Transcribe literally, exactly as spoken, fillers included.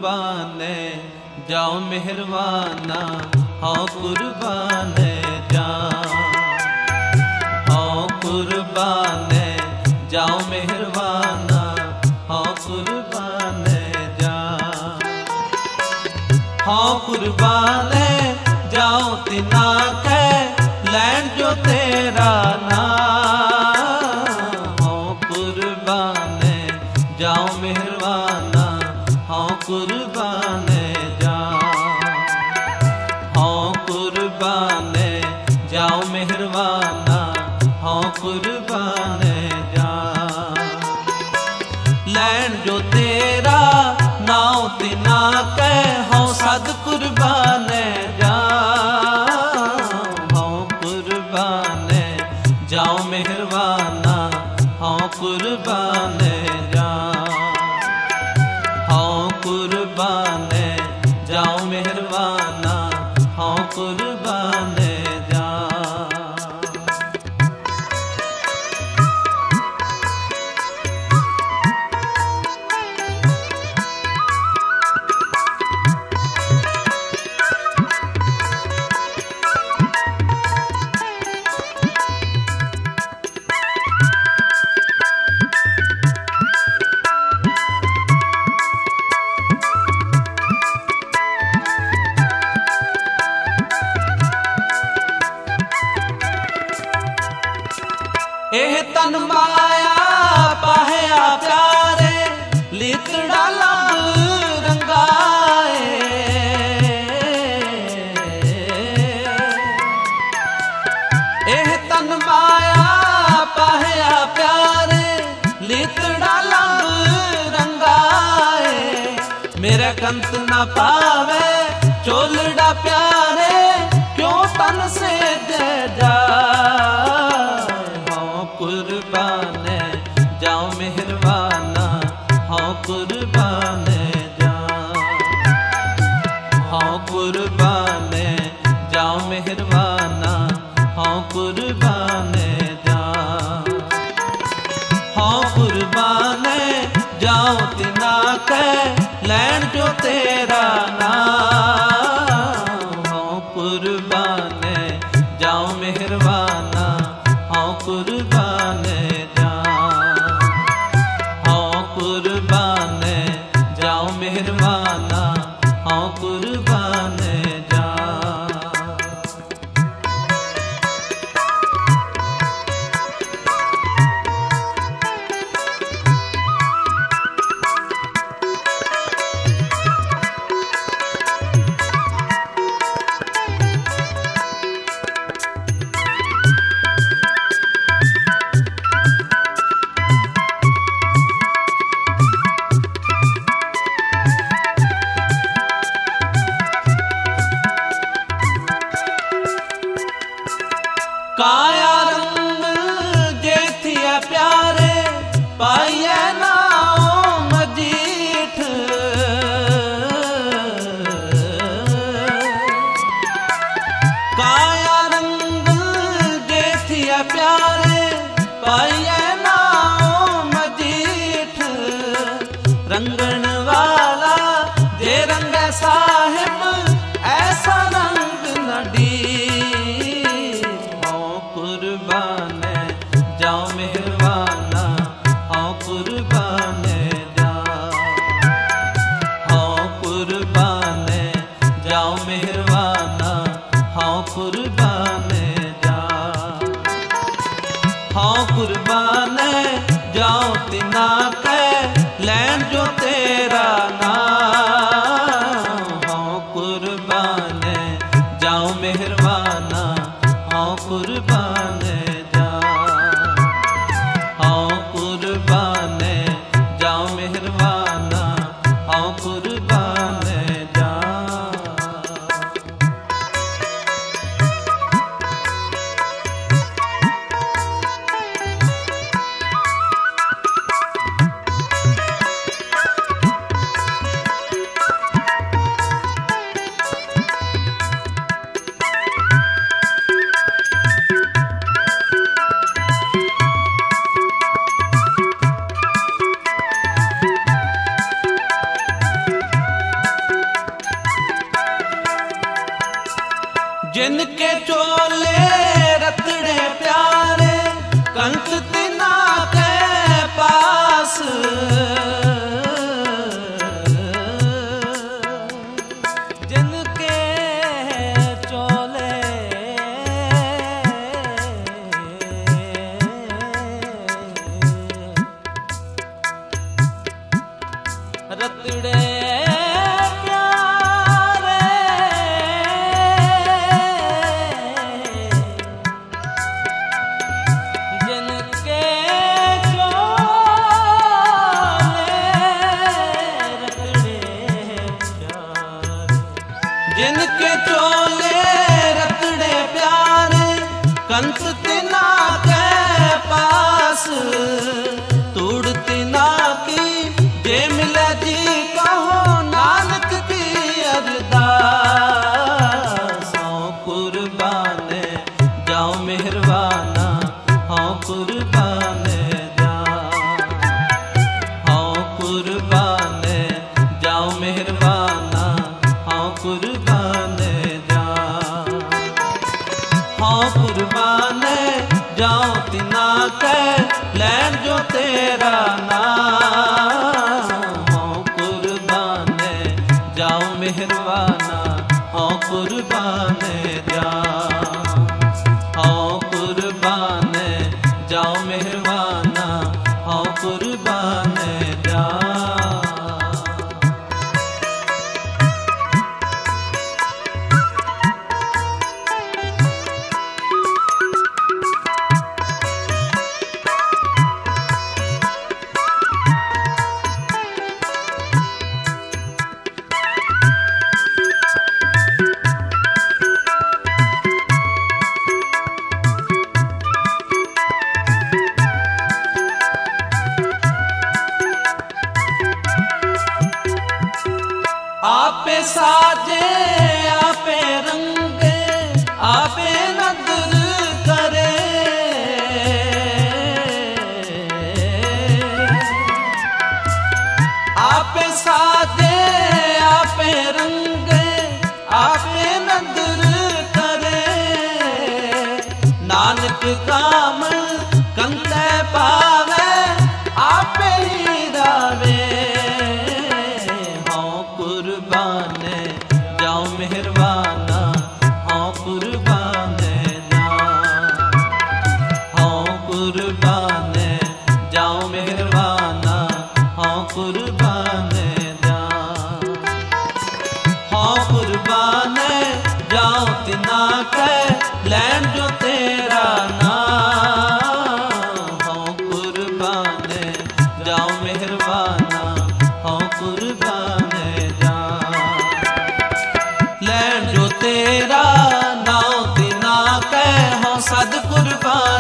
कुर्बान जाओ मेहरबाना हाँ कुर्बान जा हाँ कुर्बान जाओ मेहरबाना हाँ कुर्बान जा हाँ कुर्बान जाओ तिना के लैंड जो तेरा नाम हाँ कुर्बान जाओ मेहरबाना हाँ कुर्बान जा हाँ कुर्बान जाओ मेहरबाना हाँ कुर्बान जा लैंड जो तेरा नाव तिना के हाँ सद कुर्बान जा हाँ कुर्बान जाओ मेहरबाना हाँ कुर्बान जा हाँ कुर्बान जाओ मेहरबाना हाँ कुर्बान जा एह तन माया पाहया प्यारे लितड़ा लब रंगाए एह तन माया पाहया प्यारे लितड़ा लब रंगाए मेरे कंत न पावे चोलड़ा प्यारे क्यों तन से दे जा कुर्बान जाओ मेहरबाना हाँ कुर्बान जा हाँ कुर्बान जाओ मेहरबाना हाँ कुर्बान जा हाँ कुर्बान जाओ तिना के लैंड जो तेरा नाम हाँ कुर्बान जाओ मेहरबाना हाँ कुर्बान जा हाँ कुर्बान जाओ मेहरबाना हाँ कुर्बान जा काया रंग जेथिया प्यारे पाइए नाओ मजीठ काया रंग जेथिया प्यारे पाइए नाओ मजीठ रंगन वाला जे रंग साहिब ऐसा रंग नडी कुर्बान जाओ मेहरबाना हाँ कुर्बान जा हाँ कुर्बान जाओ मेहरबाना हाँ कुर्बान जा हाँ कुर्बान जाओ तिना के लैंड जो तेरा नाम हाँ कुर्बान जाओ मेहरबाना हाँ कुर्बान जा हाँ कुर्बान जाओ मेहरबाना हाँ कुर्बान जा जिनके चोले रतड़े प्यारे कंस तिना के पास जिनके चोले रतड़े जिनके चोले रतड़े प्यारे कंस तिना के पास तूड़ तिना की जे मिले जी कहो नानक की अरदास। हाँ कुर्बान जाओ मेहरबाना, हाँ कुर्बान जा, हाँ कुर्बान जाओ मेहरबाना, हाँ कुर्बान जा, हाँ कुर्बान जाओ तिना के लैन जो तेरा नाम। हाँ कुर्बान जाओ मेहरबाना, हाँ कुर्बान जा, हाँ कुर्बान जाओ मेहरबाना, हाँ कुर्बान जा। आपे साजे आपे रंगे आपे नदर करे, आपे साजे आपे रंगे आपे नदर करे, नानक काम कंते पावे आपे ही दावे। कुर्बान जाओ मेहरबाना, हाँ कुर्बान जा, हाँ कुर्बान जाओ मेहरबाना, हाँ कुर्बान जा, हाँ कुर्बान जाओ तिना के लैन जो तेरा नाम। हाँ कुर्बान जाओ मेहरबाना, हाँ कुर्बान लैन जो तेरा नाम तिना के हो सद कुर्बान।